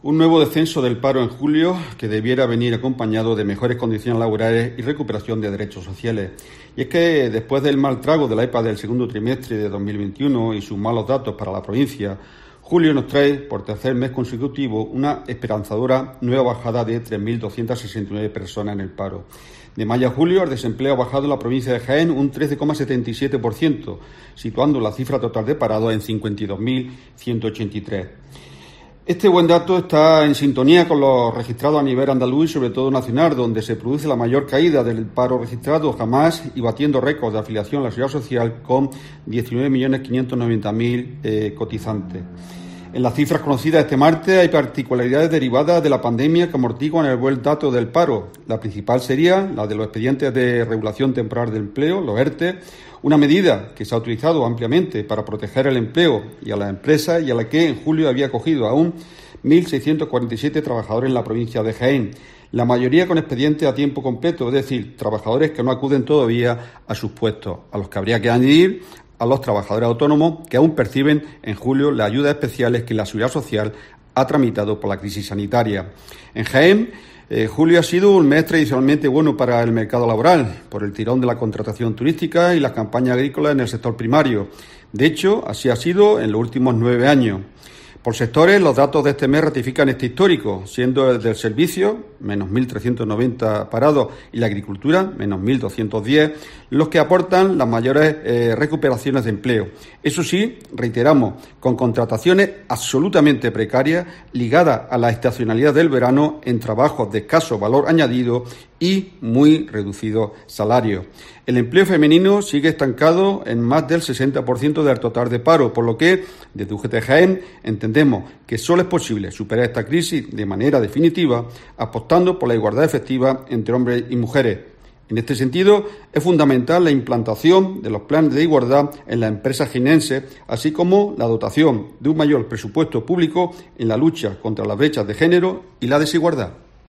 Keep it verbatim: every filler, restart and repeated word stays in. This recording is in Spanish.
Un nuevo descenso del paro en julio que debiera venir acompañado de mejores condiciones laborales y recuperación de derechos sociales. Y es que después del mal trago de la E P A del segundo trimestre de dos mil veintiuno y sus malos datos para la provincia, julio nos trae por tercer mes consecutivo una esperanzadora nueva bajada de tres mil doscientas sesenta y nueve personas en el paro. De mayo a julio el desempleo ha bajado en la provincia de Jaén un trece coma setenta y siete por ciento, situando la cifra total de parados en cincuenta y dos mil ciento ochenta y tres. Este buen dato está en sintonía con los registrados a nivel andaluz y sobre todo nacional, donde se produce la mayor caída del paro registrado jamás y batiendo récords de afiliación a la seguridad social con diecinueve millones quinientos noventa mil eh, cotizantes. En las cifras conocidas este martes hay particularidades derivadas de la pandemia que amortiguan el buen dato del paro. La principal sería la de los expedientes de regulación temporal de empleo, los ERTE, una medida que se ha utilizado ampliamente para proteger el empleo y a las empresas y a la que en julio había acogido aún mil seiscientos cuarenta y siete trabajadores en la provincia de Jaén, la mayoría con expedientes a tiempo completo, es decir, trabajadores que no acuden todavía a sus puestos, a los que habría que añadir a los trabajadores autónomos que aún perciben en julio las ayudas especiales que la Seguridad Social ha tramitado por la crisis sanitaria. En Jaén, eh, julio ha sido un mes tradicionalmente bueno para el mercado laboral, por el tirón de la contratación turística y las campañas agrícolas en el sector primario. De hecho, así ha sido en los últimos nueve años. Por sectores, los datos de este mes ratifican este histórico, siendo el del servicio, menos mil trescientos noventa parados, y la agricultura, menos mil doscientos diez, los que aportan las mayores eh, recuperaciones de empleo. Eso sí, reiteramos, con contrataciones absolutamente precarias, ligadas a la estacionalidad del verano en trabajos de escaso valor añadido y muy reducidos salarios. El empleo femenino sigue estancado en más del sesenta por ciento del total de paro, por lo que, desde U G T Jaén, entendemos que solo es posible superar esta crisis de manera definitiva, apostando por la igualdad efectiva entre hombres y mujeres. En este sentido, es fundamental la implantación de los planes de igualdad en las empresas jienenses, así como la dotación de un mayor presupuesto público en la lucha contra las brechas de género y la desigualdad.